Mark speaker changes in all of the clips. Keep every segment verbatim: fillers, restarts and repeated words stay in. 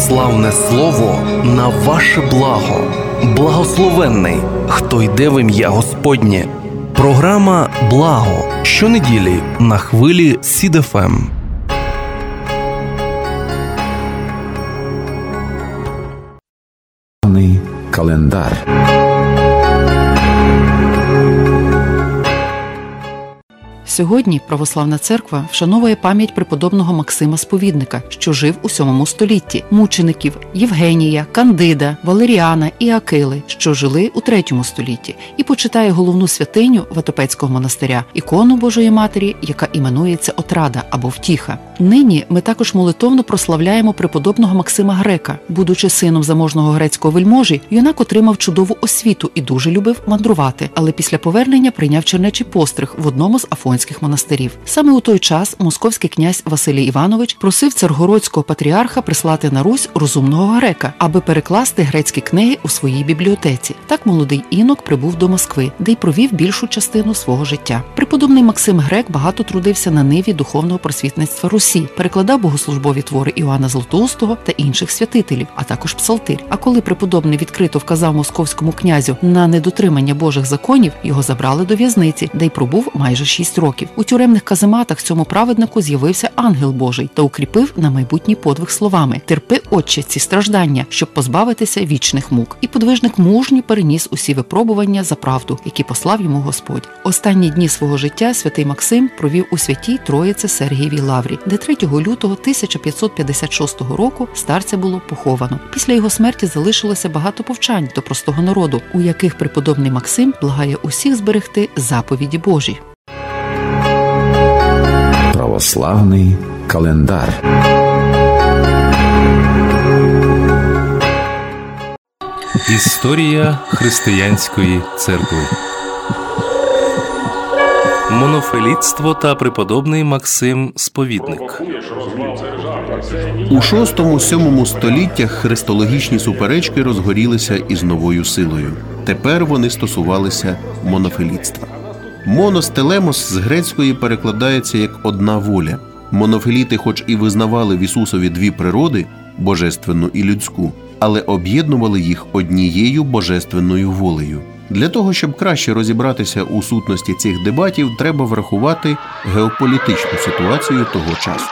Speaker 1: православне слово на ваше благо. Благословенний, хто йде в ім'я Господнє. Програма «Благо» щонеділі на хвилі Сід еф ем.
Speaker 2: Календар.
Speaker 3: Сьогодні Православна Церква вшановує пам'ять преподобного Максима Сповідника, що жив у сьомому столітті, мучеників Євгенія, Кандида, Валеріана і Акили, що жили у третьому столітті, і почитає головну святиню Ватопецького монастиря – ікону Божої Матері, яка іменується Отрада або Втіха. Нині ми також молитовно прославляємо преподобного Максима Грека. Будучи сином заможного грецького вельможі, юнак отримав чудову освіту і дуже любив мандрувати, але після повернення прийняв чернечий постриг в одному з афонських монастирів. Саме у той час московський князь Василій Іванович просив царгородського патріарха прислати на Русь розумного грека, аби перекласти грецькі книги у своїй бібліотеці. Так молодий інок прибув до Москви, де й провів більшу частину свого життя. Преподобний Максим Грек багато трудився на ниві духовного просвітництва Русі, перекладав богослужбові твори Іоанна Златоустого та інших святителів, а також псалтир. А коли преподобний відкрито вказав московському князю на недотримання Божих законів, його забрали до в'язниці, де й пробув майже шість років. У тюремних казематах цьому праведнику з'явився ангел Божий та укріпив на майбутній подвиг словами: «Терпи, Отче, ці страждання, щоб позбавитися вічних мук». І подвижник мужньо переніс усі випробування за правду, які послав йому Господь. Останні дні свого життя святий Максим провів у святій Троїці Сергієвій Лаврі, де третього лютого тисяча п'ятсот п'ятдесят шостого року старця було поховано. Після його смерті залишилося багато повчань до простого народу, у яких преподобний Максим благає усіх зберегти заповіді Божі.
Speaker 2: Православний календар.
Speaker 4: Історія християнської церкви. Монофелітство та преподобний Максим Сповідник.
Speaker 5: У шостому-сьомому століттях христологічні суперечки розгорілися із новою силою. Тепер вони стосувалися монофелітства. Монос телемос з грецької перекладається як «одна воля». Монофеліти хоч і визнавали в Ісусові дві природи – божественну і людську, але об'єднували їх однією божественною волею. Для того, щоб краще розібратися у сутності цих дебатів, треба врахувати геополітичну ситуацію того часу.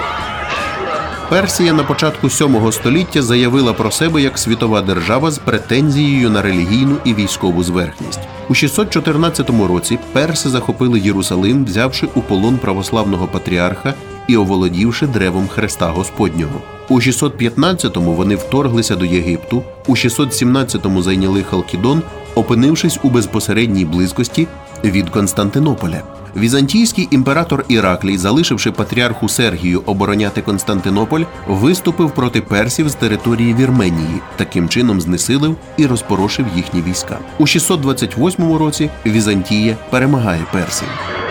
Speaker 5: Персія на початку сьомого століття заявила про себе як світова держава з претензією на релігійну і військову зверхність. У шістсот чотирнадцятому році перси захопили Єрусалим, взявши у полон православного патріарха і оволодівши древом Хреста Господнього. У шістсот п'ятнадцятому вони вторглися до Єгипту, у шістсот сімнадцятому зайняли Халкідон, опинившись у безпосередній близькості від Константинополя. Візантійський імператор Іраклій, залишивши патріарху Сергію обороняти Константинополь, виступив проти персів з території Вірменії, таким чином знесилив і розпорошив їхні війська. У шістсот двадцять восьмому році Візантія перемагає персів.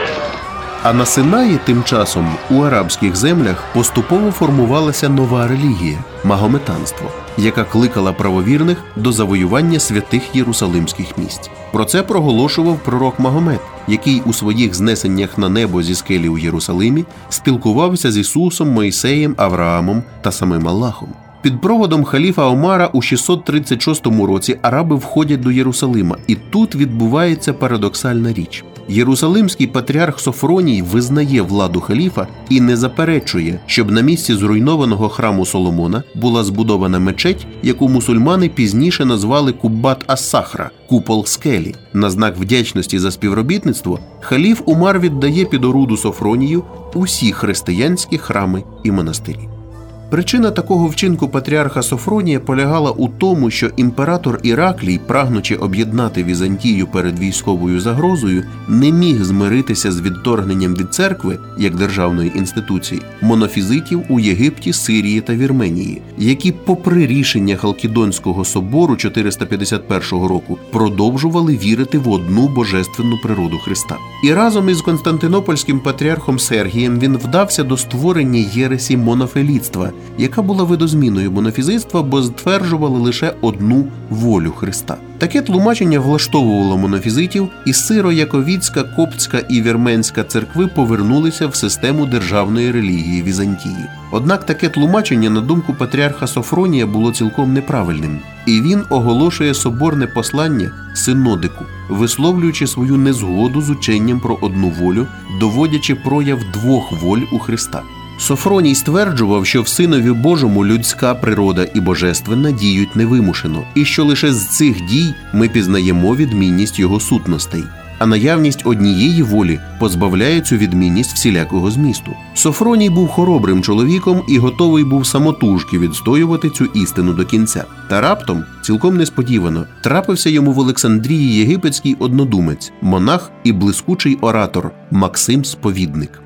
Speaker 5: А на Синаї тим часом у арабських землях поступово формувалася нова релігія – магометанство, яка кликала правовірних до завоювання святих єрусалимських місць. Про це проголошував пророк Магомет, який у своїх знесеннях на небо зі скелі у Єрусалимі спілкувався з Ісусом, Мойсеєм, Авраамом та самим Аллахом. Під проводом халіфа Омара у шістсот тридцять шостому році араби входять до Єрусалима, і тут відбувається парадоксальна річ. Єрусалимський патріарх Софроній визнає владу халіфа і не заперечує, щоб на місці зруйнованого храму Соломона була збудована мечеть, яку мусульмани пізніше назвали Куббат ас-Сахра – купол скелі. На знак вдячності за співробітництво халіф Умар віддає під оруда Софронію усі християнські храми і монастирі. Причина такого вчинку патріарха Софронія полягала у тому, що імператор Іраклій, прагнучи об'єднати Візантію перед військовою загрозою, не міг змиритися з відторгненням від церкви, як державної інституції, монофізитів у Єгипті, Сирії та Вірменії, які, попри рішення Халкідонського собору чотириста п'ятдесят першого року, продовжували вірити в одну божественну природу Христа. І разом із константинопольським патріархом Сергієм він вдався до створення єресі монофелітства, яка була видозміною монофізитства, бо стверджувала лише одну волю Христа. Таке тлумачення влаштовувало монофізитів, і сиро-яковіцька, коптська і вірменська церкви повернулися в систему державної релігії Візантії. Однак таке тлумачення, на думку патріарха Софронія, було цілком неправильним. І він оголошує соборне послання синодику, висловлюючи свою незгоду з ученням про одну волю, доводячи прояв двох воль у Христа. Софроній стверджував, що в Синові Божому людська природа і божественна діють невимушено, і що лише з цих дій ми пізнаємо відмінність його сутностей. А наявність однієї волі позбавляє цю відмінність всілякого змісту. Софроній був хоробрим чоловіком і готовий був самотужки відстоювати цю істину до кінця. Та раптом, цілком несподівано, трапився йому в Олександрії єгипетський однодумець, монах і блискучий оратор Максим Сповідник.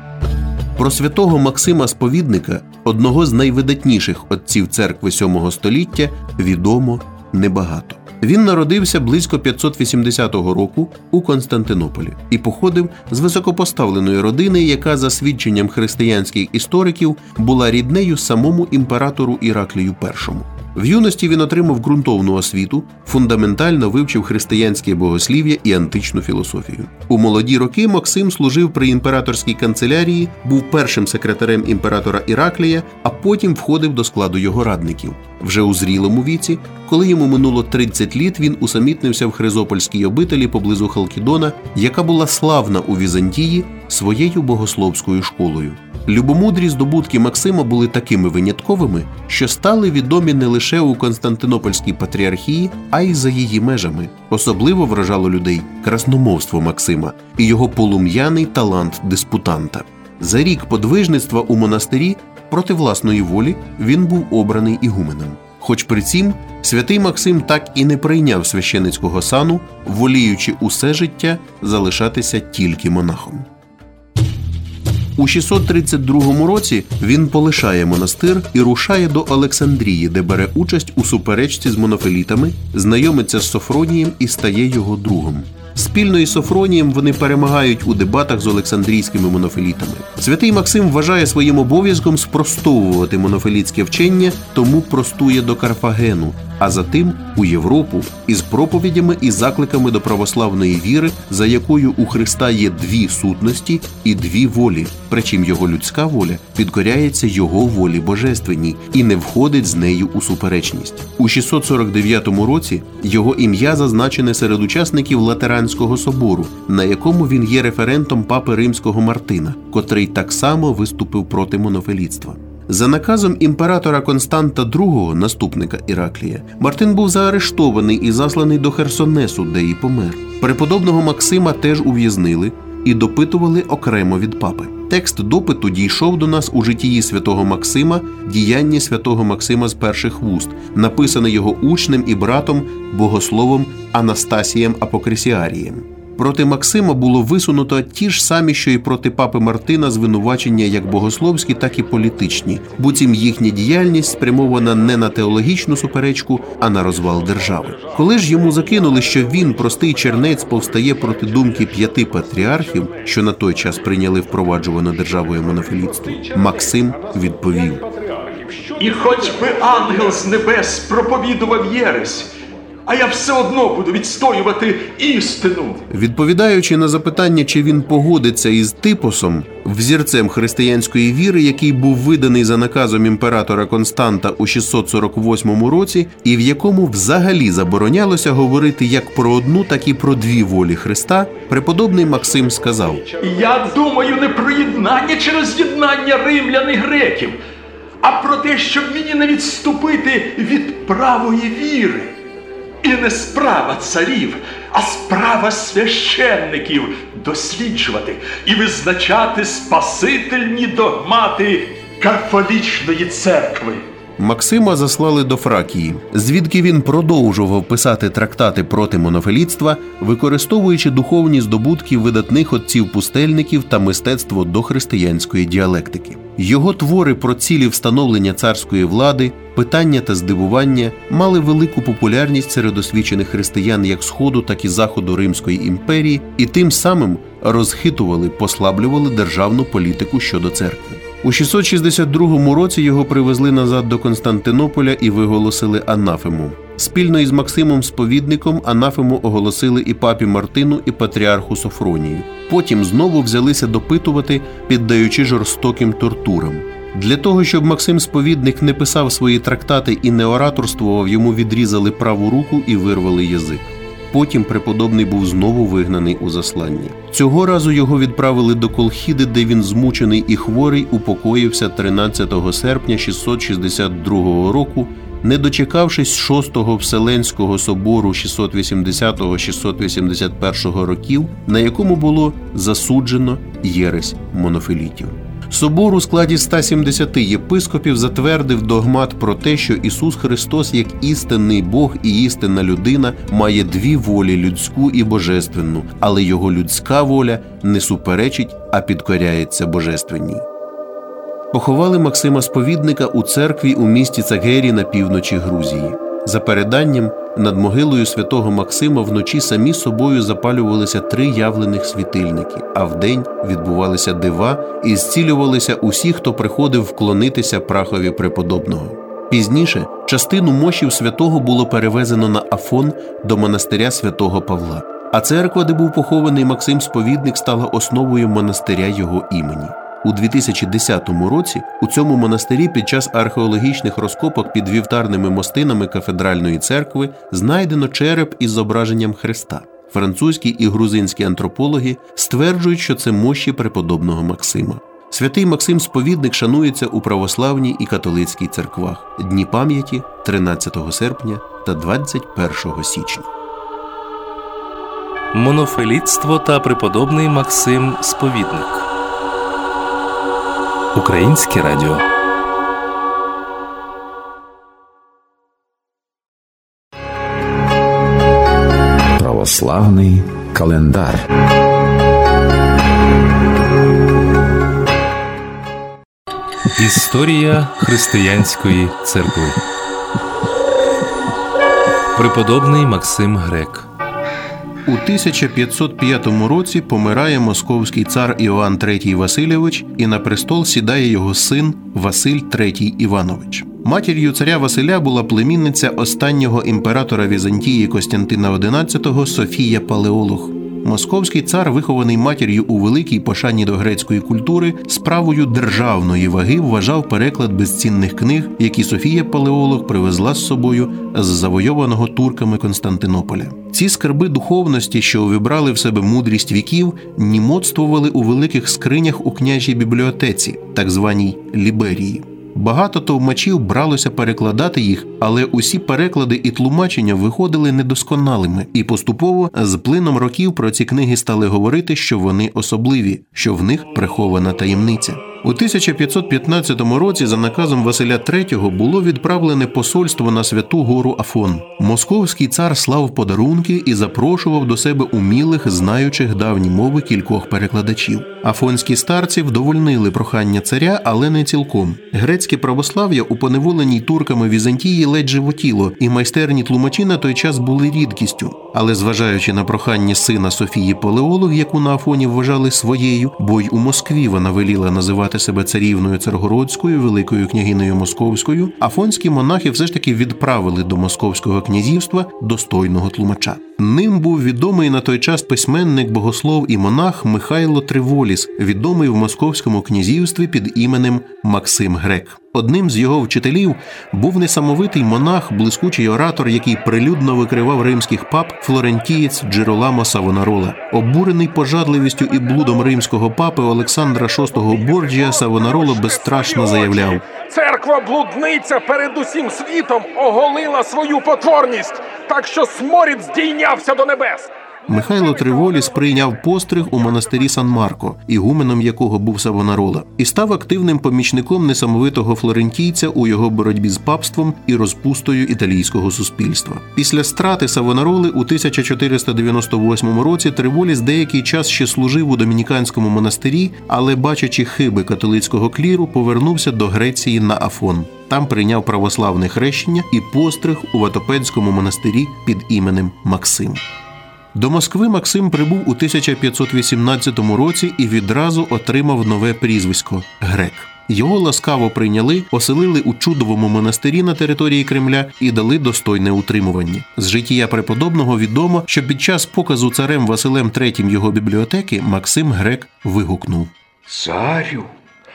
Speaker 5: Про святого Максима Сповідника, одного з найвидатніших отців церкви сьомого століття, відомо небагато. Він народився близько п'ятсот вісімдесятого року у Константинополі і походив з високопоставленої родини, яка, за свідченням християнських істориків, була ріднею самому імператору Іраклію першому. В юності він отримав ґрунтовну освіту, фундаментально вивчив християнське богослів'я і античну філософію. У молоді роки Максим служив при імператорській канцелярії, був першим секретарем імператора Іраклія, а потім входив до складу його радників. Вже у зрілому віці, коли йому минуло тридцять літ, він усамітнився в Хризопольській обителі поблизу Халкідона, яка була славна у Візантії своєю богословською школою. Любомудрі здобутки Максима були такими винятковими, що стали відомі не лише у Константинопольській патріархії, а й за її межами. Особливо вражало людей красномовство Максима і його полум'яний талант диспутанта. За рік подвижництва у монастирі проти власної волі він був обраний ігуменом. Хоч при цім святий Максим так і не прийняв священицького сану, воліючи усе життя залишатися тільки монахом. У шістсот тридцять другому році він полишає монастир і рушає до Олександрії, де бере участь у суперечці з монофелітами, знайомиться з Софронієм і стає його другом. Спільно із Софронієм вони перемагають у дебатах з олександрійськими монофелітами. Святий Максим вважає своїм обов'язком спростовувати монофелітське вчення, тому простує до Карфагену, а затим у Європу із проповідями і закликами до православної віри, за якою у Христа є дві сутності і дві волі, причим його людська воля підкоряється його волі божественній і не входить з нею у суперечність. У шістсот сорок дев'ятому році його ім'я зазначене серед учасників Латеранського собору, на якому він є референтом папи Римського Мартина, котрий так само виступив проти монофелітства. За наказом імператора Константа другого, наступника Іраклія, Мартин був заарештований і засланий до Херсонесу, де і помер. Преподобного Максима теж ув'язнили і допитували окремо від папи. Текст допиту дійшов до нас у житті святого Максима, діяння святого Максима з перших вуст, написане його учнем і братом, богословом Анастасієм Апокрисіарієм. Проти Максима було висунуто ті ж самі, що й проти папи Мартина, звинувачення як богословські, так і політичні, буцім їхня діяльність спрямована не на теологічну суперечку, а на розвал держави. Коли ж йому закинули, що він, простий чернець, повстає проти думки п'яти патріархів, що на той час прийняли впроваджуване державою монофелітство, Максим відповів:
Speaker 6: «І хоч би ангел з небес проповідував єресь, а я все одно буду відстоювати істину».
Speaker 5: Відповідаючи на запитання, чи він погодиться із Типосом, взірцем християнської віри, який був виданий за наказом імператора Константа у шістсот сорок восьмому році, і в якому взагалі заборонялося говорити як про одну, так і про дві волі Христа, преподобний Максим сказав:
Speaker 6: «Я думаю не про єднання чи роз'єднання римлян і греків, а про те, щоб мені не відступити від правої віри. І не справа царів, а справа священників досліджувати і визначати спасительні догмати католічної церкви».
Speaker 5: Максима заслали до Фракії, звідки він продовжував писати трактати проти монофелітства, використовуючи духовні здобутки видатних отців-пустельників та мистецтво дохристиянської діалектики. Його твори про цілі встановлення царської влади, питання та здивування мали велику популярність серед освічених християн як Сходу, так і Заходу Римської імперії і тим самим розхитували, послаблювали державну політику щодо церкви. У шістсот шістдесят другому році його привезли назад до Константинополя і виголосили анафему. Спільно із Максимом Сповідником анафему оголосили і папі Мартину, і патріарху Софронію. Потім знову взялися допитувати, піддаючи жорстоким тортурам. Для того, щоб Максим Сповідник не писав свої трактати і не ораторствував, йому відрізали праву руку і вирвали язик. Потім преподобний був знову вигнаний у заслання. Цього разу його відправили до Колхіди, де він, змучений і хворий, упокоївся тринадцятого серпня шістсот шістдесят другого року, не дочекавшись шостого Вселенського собору шістсот вісімдесятого - шістсот вісімдесят першого років, на якому було засуджено єресь монофілітів. Собор у складі ста сімдесяти єпископів затвердив догмат про те, що Ісус Христос, як істинний Бог і істинна людина, має дві волі – людську і божественну, але його людська воля не суперечить, а підкоряється божественній. Поховали Максима Сповідника у церкві у місті Цагері на півночі Грузії. За переданням, над могилою святого Максима вночі самі собою запалювалися три явлених світильники, а вдень відбувалися дива і зцілювалися усі, хто приходив вклонитися прахові преподобного. Пізніше частину мощів святого було перевезено на Афон до монастиря святого Павла, а церква, де був похований Максим Сповідник, стала основою монастиря його імені. У дві тисячі десятому році у цьому монастирі під час археологічних розкопок під вівтарними мостинами кафедральної церкви знайдено череп із зображенням Христа. Французькі і грузинські антропологи стверджують, що це мощі преподобного Максима. Святий Максим Сповідник шанується у православній і католицькій церквах. Дні пам'яті тринадцятого серпня та двадцять першого січня.
Speaker 4: Монофелітство та преподобний Максим Сповідник. Українське радіо.
Speaker 2: Православний календар.
Speaker 4: Історія християнської церкви. Преподобний Максим Грек.
Speaker 5: У тисяча п'ятсот п'ятому році помирає московський цар Іоанн третій Васильович, і на престол сідає його син Василь третій Іванович. Матір'ю царя Василя була племінниця останнього імператора Візантії Костянтина одинадцятого Софія Палеолог. Московський цар, вихований матір'ю у великій пошані до грецької культури, справою державної ваги вважав переклад безцінних книг, які Софія Палеолог привезла з собою з завойованого турками Константинополя. Ці скарби духовності, що увібрали в себе мудрість віків, німотствували у великих скринях у княжій бібліотеці, так званій Ліберії. Багато товмачів бралося перекладати їх, але усі переклади і тлумачення виходили недосконалими, і поступово з плином років про ці книги стали говорити, що вони особливі, що в них прихована таємниця. У тисяча п'ятсот п'ятнадцятому році за наказом Василя третього було відправлене посольство на Святу гору Афон. Московський цар слав подарунки і запрошував до себе умілих, знаючих давні мови кількох перекладачів. Афонські старці вдовольнили прохання царя, але не цілком. Грецьке православ'я у поневоленій турками Візантії ледь животіло, і майстерні тлумачі на той час були рідкістю. Але зважаючи на прохання сина Софії Палеолог, яку на Афоні вважали своєю, бо й у Москві вона веліла називати себе царівною Царгородською, великою княгинею Московською, афонські монахи все ж таки відправили до Московського князівства достойного тлумача. Ним був відомий на той час письменник, богослов і монах Михайло Триволіс, відомий в Московському князівстві під іменем Максим Грек. Одним з його вчителів був несамовитий монах, блискучий оратор, який прилюдно викривав римських пап, флорентієць Джероламо Савонарола. Обурений пожадливістю і блудом римського папи Олександра шостого Борджія, Савонароло безстрашно заявляв:
Speaker 7: «Церква-блудниця перед усім світом оголила свою потворність, так що сморід здійнявся до небес».
Speaker 5: Михайло Триволіс прийняв постриг у монастирі Сан-Марко, ігуменом якого був Савонарола, і став активним помічником несамовитого флорентійця у його боротьбі з папством і розпустою італійського суспільства. Після страти Савонароли у тисяча чотириста дев'яносто восьмому році Триволіс деякий час ще служив у домініканському монастирі, але, бачачи хиби католицького кліру, повернувся до Греції на Афон. Там прийняв православне хрещення і постриг у Ватопедському монастирі під іменем Максим. До Москви Максим прибув у тисяча п'ятсот вісімнадцятому році і відразу отримав нове прізвисько – Грек. Його ласкаво прийняли, оселили у чудовому монастирі на території Кремля і дали достойне утримування. З життя преподобного відомо, що під час показу царем Василем третім його бібліотеки Максим Грек вигукнув:
Speaker 8: «Царю,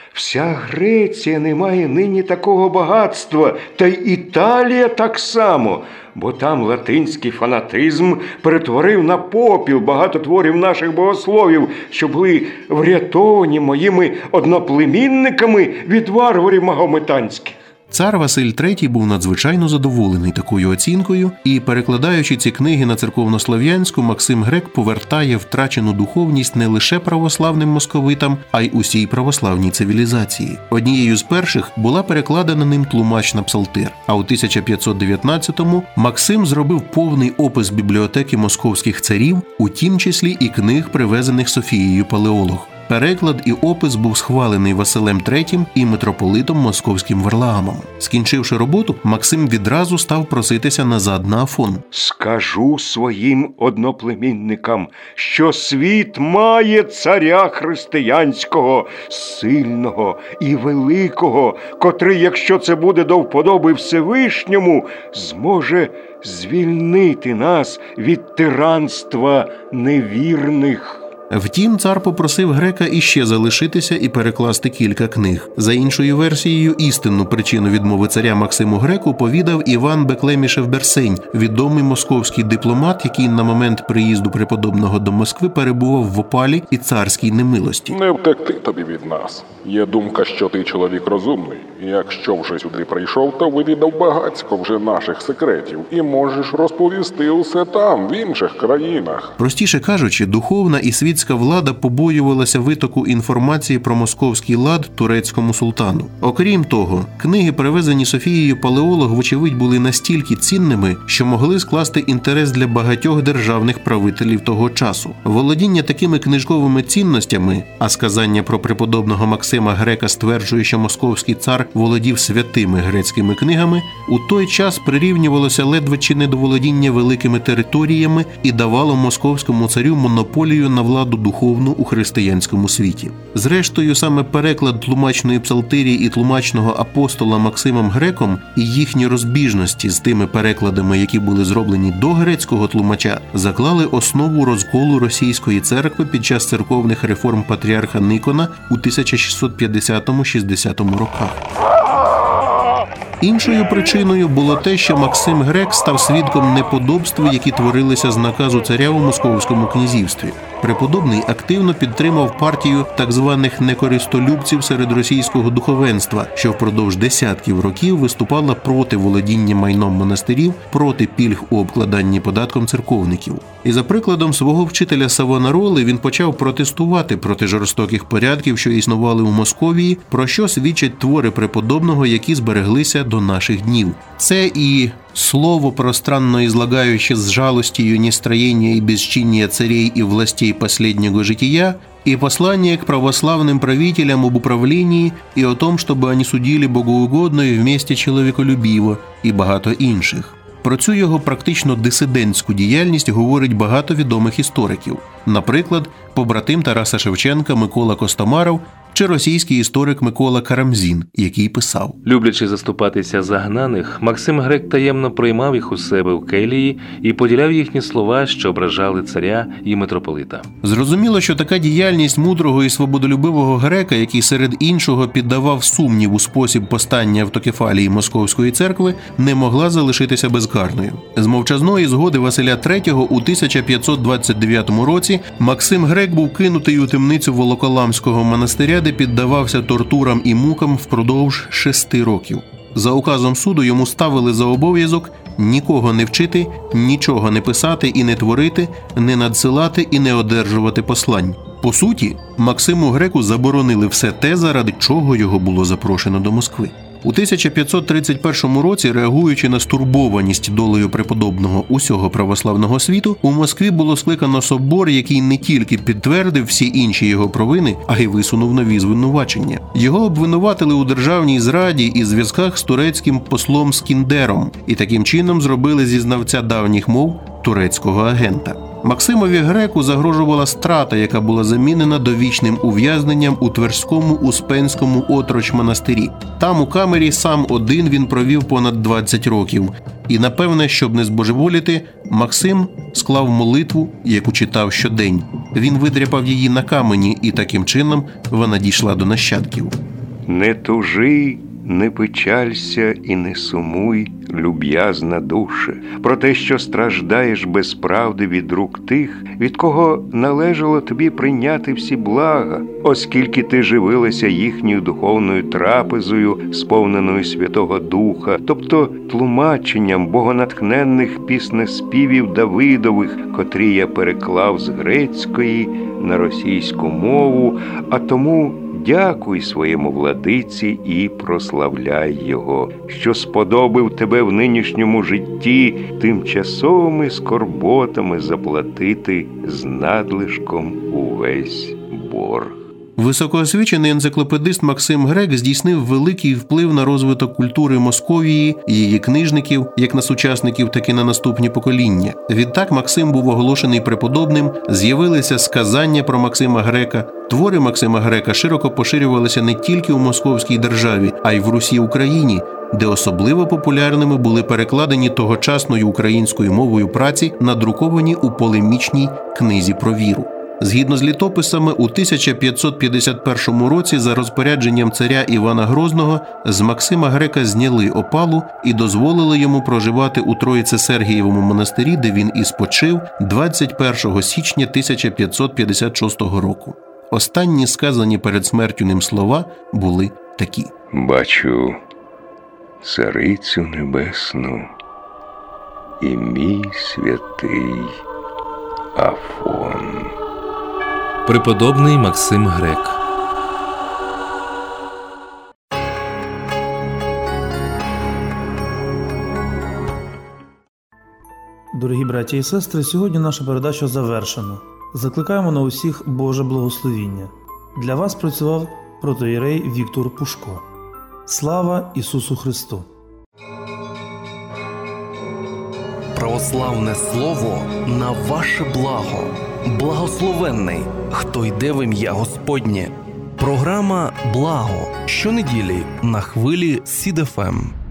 Speaker 8: вся Греція не має нині такого багатства, та й Італія так само, бо там латинський фанатизм перетворив на попіл багато творів наших богословів, що були врятовані моїми одноплемінниками від варварів магометанських».
Speaker 5: Цар Василь третій був надзвичайно задоволений такою оцінкою, і, перекладаючи ці книги на церковнослов'янську, Максим Грек повертає втрачену духовність не лише православним московитам, а й усій православній цивілізації. Однією з перших була перекладена ним тлумач на псалтир, а у тисяча п'ятсот дев'ятнадцятому Максим зробив повний опис бібліотеки московських царів, у тім числі і книг, привезених Софією Палеолог. Переклад і опис був схвалений Василем третім і митрополитом Московським Варлаамом. Скінчивши роботу, Максим відразу став проситися назад на Афон.
Speaker 8: «Скажу своїм одноплемінникам, що світ має царя християнського, сильного і великого, котрий, якщо це буде до вподоби Всевишньому, зможе звільнити нас від тиранства невірних».
Speaker 5: Втім, цар попросив Грека іще залишитися і перекласти кілька книг. За іншою версією, істинну причину відмови царя Максиму Греку повідав Іван Беклемішев-Берсень, відомий московський дипломат, який на момент приїзду преподобного до Москви перебував в опалі і царській немилості.
Speaker 7: «Не втекти тобі від нас. Є думка, що ти чоловік розумний. Якщо вже сюди прийшов, то вивідав багацько вже наших секретів і можеш розповісти усе там, в інших країнах».
Speaker 5: Простіше кажучи, духовна і світська влада побоювалася витоку інформації про московський лад турецькому султану. Окрім того, книги, привезені Софією Палеолог, вочевидь, були настільки цінними, що могли скласти інтерес для багатьох державних правителів того часу. Володіння такими книжковими цінностями, а сказання про преподобного Максима Грека стверджує, що московський цар володів святими грецькими книгами, у той час прирівнювалося ледве чи не до володіння великими територіями і давало московському царю монополію на владу духовну у християнському світі. Зрештою, саме переклад тлумачної псалтирії і тлумачного апостола Максимом Греком і їхні розбіжності з тими перекладами, які були зроблені до грецького тлумача, заклали основу розколу російської церкви під час церковних реформ патріарха Никона у тисяча шістсот п'ятдесятому-шістдесятому роках. Іншою причиною було те, що Максим Грек став свідком неподобств, які творилися з наказу царя у Московському князівстві. Преподобний активно підтримав партію так званих некористолюбців серед російського духовенства, що впродовж десятків років виступала проти володіння майном монастирів, проти пільг у обкладанні податком церковників. І за прикладом свого вчителя Савонароли він почав протестувати проти жорстоких порядків, що існували у Московії, про що свідчать твори преподобного, які збереглися до наших днів. Це і «Слово, пространно излагающее с жалостью нестроение и бесчиние царей и властей последнего жития», и послание к православным правителям об управлении и о том, чтобы они судили богоугодно и вместе человеколюбиво, і багато інших. Про цю його практично дисидентську діяльність говорить багато відомих істориків. Наприклад, побратим Тараса Шевченка Микола Костомаров чи російський історик Микола Карамзін, який писав:
Speaker 4: Люблячи заступатися за гнаних, Максим Грек таємно приймав їх у себе в келії і поділяв їхні слова, що ображали царя і митрополита.
Speaker 5: Зрозуміло, що така діяльність мудрого і свободолюбивого грека, який серед іншого піддавав сумніву спосіб постання автокефалії Московської церкви, не могла залишитися безкарною. З мовчазної згоди Василя третього у тисяча п'ятсот двадцять дев'ятому році Максим Грек був кинутий у темницю Волоколамського монастиря, де піддавався тортурам і мукам впродовж шести років. За указом суду йому ставили за обов'язок нікого не вчити, нічого не писати і не творити, не надсилати і не одержувати послань. По суті, Максиму Греку заборонили все те, заради чого його було запрошено до Москви. У тисяча п'ятсот тридцять першому році, реагуючи на стурбованість долею преподобного усього православного світу, у Москві було скликано собор, який не тільки підтвердив всі інші його провини, а й висунув нові звинувачення. Його обвинуватили у державній зраді і зв'язках з турецьким послом Скіндером, і таким чином зробили зі знавця давніх мов турецького агента. Максимові Греку загрожувала страта, яка була замінена довічним ув'язненням у Тверському Успенському отроч-монастирі. Там у камері сам один він провів понад двадцять років. І, напевне, щоб не збожеволіти, Максим склав молитву, яку читав щодень. Він видряпав її на камені, і таким чином вона дійшла до нащадків.
Speaker 8: Не тужи, не печалься і не сумуй, люб'язна душе, про те, що страждаєш без правди від рук тих, від кого належало тобі прийняти всі блага, оскільки ти живилася їхньою духовною трапезою, сповненою Святого Духа, тобто тлумаченням богонатхненних піснеспівів Давидових, котрі я переклав з грецької на російську мову, а тому дякуй своєму владиці і прославляй його, що сподобив тебе в нинішньому житті тимчасовими скорботами заплатити з надлишком увесь борг.
Speaker 5: Високоосвічений енциклопедист Максим Грек здійснив великий вплив на розвиток культури Московії і її книжників, як на сучасників, так і на наступні покоління. Відтак Максим був оголошений преподобним, з'явилися сказання про Максима Грека. Твори Максима Грека широко поширювалися не тільки у Московській державі, а й в Русі Україні, де особливо популярними були перекладені тогочасною українською мовою праці, надруковані у полемічній книзі про віру. Згідно з літописами, у тисяча п'ятсот п'ятдесят першому році за розпорядженням царя Івана Грозного з Максима Грека зняли опалу і дозволили йому проживати у Троїце-Сергієвому монастирі, де він і спочив двадцять першого січня тисяча п'ятсот п'ятдесят шостого року. Останні сказані перед смертю ним слова були такі:
Speaker 8: «Бачу Царицю Небесну і мій святий Афон».
Speaker 4: Преподобний Максим Грек.
Speaker 9: Дорогі браті і сестри, сьогодні наша передача завершена. Закликаємо на усіх Боже благословіння. Для вас працював протоієрей Віктор Пушко. Слава Ісусу Христу!
Speaker 1: Православне слово на ваше благо. Благословенний, хто йде в ім'я Господнє. Програма «Благо» щонеділі на хвилі Сід еф ем.